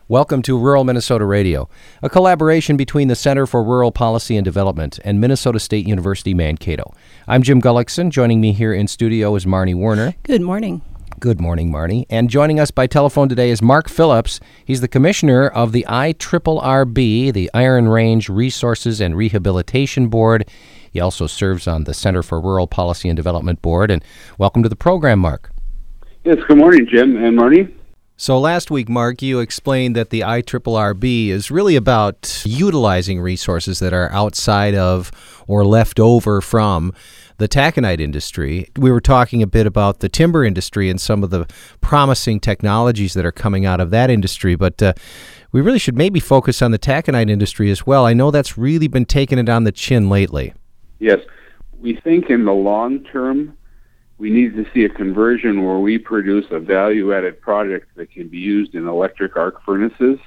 Welcome to Rural Minnesota Radio, a collaboration between the Center for Rural Policy and Development and Minnesota State University Mankato. I'm Jim Gullickson. Joining me here in studio is Marnie Werner. Good morning. Good morning, Marnie. And joining us by telephone today is Mark Phillips. He's the commissioner of the IRRB, the Iron Range Resources and Rehabilitation Board. He also serves on the Center for Rural Policy and Development Board. And welcome to the program, Mark. Yes, good morning, Jim and Marnie. So last week, Mark, you explained that the IRRB is really about utilizing resources that are outside of or left over from the taconite industry. We were talking a bit about the timber industry and some of the promising technologies that are coming out of that industry, but we really should maybe focus on the taconite industry as well. I know that's really been taking it on the chin lately. Yes, we think in the long term, we need to see a conversion where we produce a value-added product that can be used in electric arc furnaces.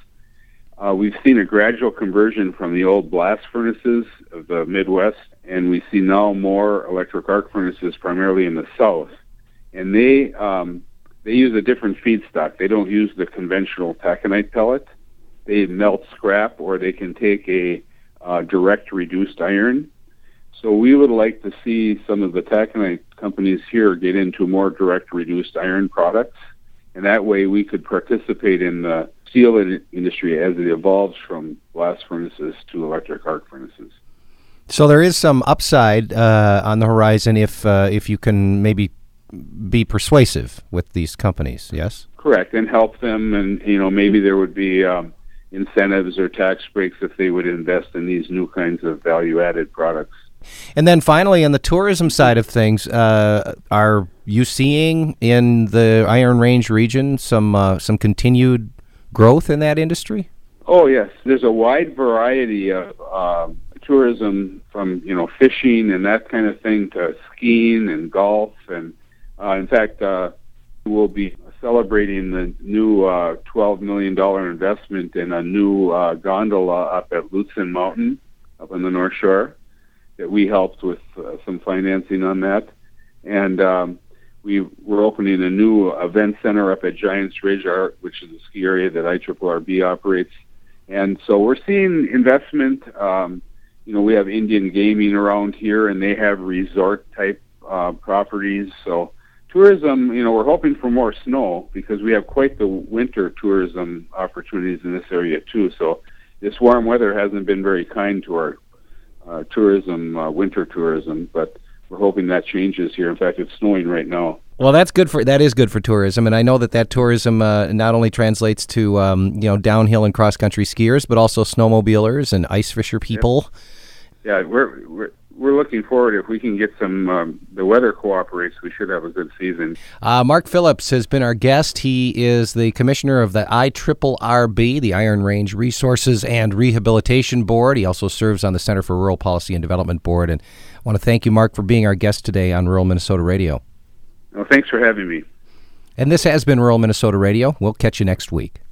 We've seen a gradual conversion from the old blast furnaces of the Midwest, and we see now more electric arc furnaces primarily in the South. And they use a different feedstock. They don't use the conventional taconite pellet. They melt scrap, or they can take a direct reduced iron. So we would like to see some of the taconite companies here get into more direct reduced iron products, and that way we could participate in the steel industry as it evolves from blast furnaces to electric arc furnaces. So there is some upside on the horizon if you can maybe be persuasive with these companies, yes? Correct, and help them, and maybe there would be incentives or tax breaks if they would invest in these new kinds of value-added products. And then finally, on the tourism side of things, are you seeing in the Iron Range region some continued growth in that industry? Oh, yes. There's a wide variety of tourism from, fishing and that kind of thing to skiing and golf. And in fact, we'll be celebrating the new $12 million investment in a new gondola up at Lutsen Mountain up on the North Shore. That we helped with some financing on that. And we're opening a new event center up at Giants Ridge, which is a ski area that IRRB operates. And so we're seeing investment. We have Indian gaming around here, and they have resort-type properties. So tourism, we're hoping for more snow because we have quite the winter tourism opportunities in this area, too. So this warm weather hasn't been very kind to our tourism, winter tourism, but we're hoping that changes here. In fact, it's snowing right now. Well, that is good for tourism, and I know that tourism not only translates to downhill and cross country skiers, but also snowmobilers and ice fisher people. Yeah, we're looking forward. If we can get some, the weather cooperates, we should have a good season. Mark Phillips has been our guest. He is the commissioner of the IRRB, the Iron Range Resources and Rehabilitation Board. He also serves on the Center for Rural Policy and Development Board. And I want to thank you, Mark, for being our guest today on Rural Minnesota Radio. Well, thanks for having me. And this has been Rural Minnesota Radio. We'll catch you next week.